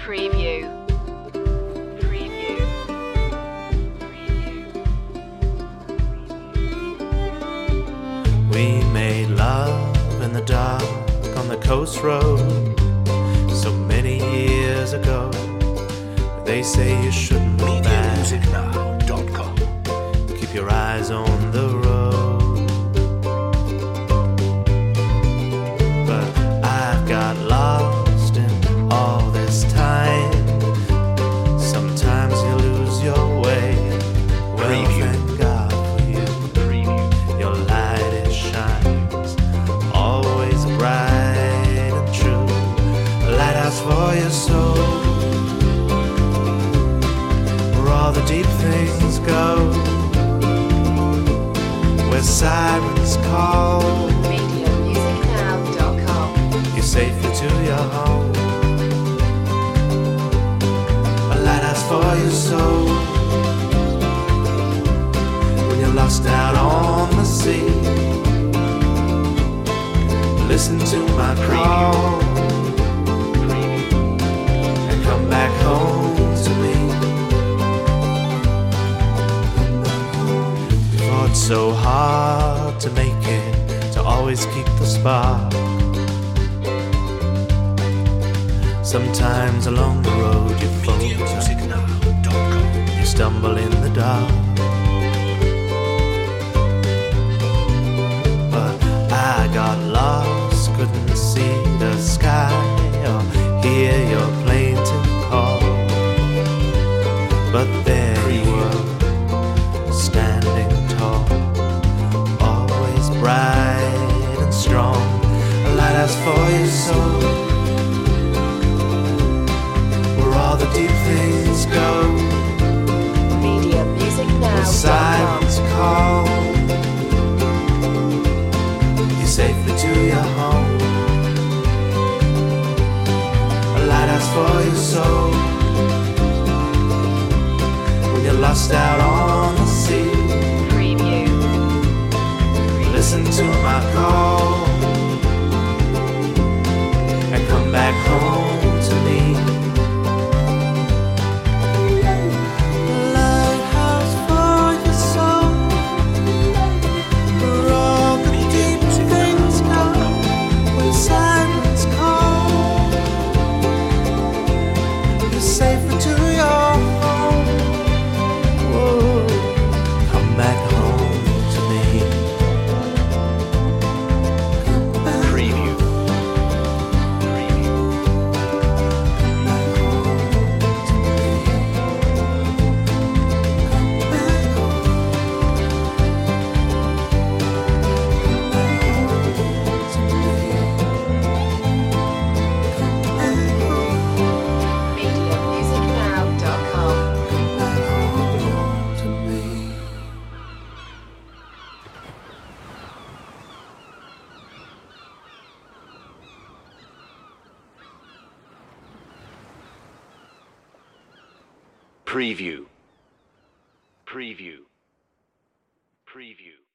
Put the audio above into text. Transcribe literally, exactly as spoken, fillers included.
Preview. Preview. Preview. We made love in the dark on the coast road so many years ago. They say you shouldn't look back. media music now dot com. Keep your eyes on the road. But I've got lost in all this time. Sometimes you lose your way. Well, Preview. thank God for you. Preview. Your light it shines, always bright and true. A lighthouse for your soul, where all the deep things go, where sirens call media music now dot com. you safely to your home. A lighthouse for your soul, when you're lost out on the sea. Listen to my call and come back home to me. We fought so hard to make it, to always keep the spark. Sometimes along the road you media music falter, now dot com. you stumble in the dark. But I got lost, couldn't see the sky or hear your plaintive call. But there you were, standing tall, always bright and strong. A lighthouse for your soul, where all the deep things go, media music now where dot com. sirens call you safely to your home. A lighthouse for your soul, when you're lost out on the sea. Preview. Listen to my call and come back home to me. Lighthouse for your soul, where all the deep things go, where sirens call you safer to your home. Whoa, come back home to me. Come back Preview. Preview. media music now dot com. Preview. Preview. Preview.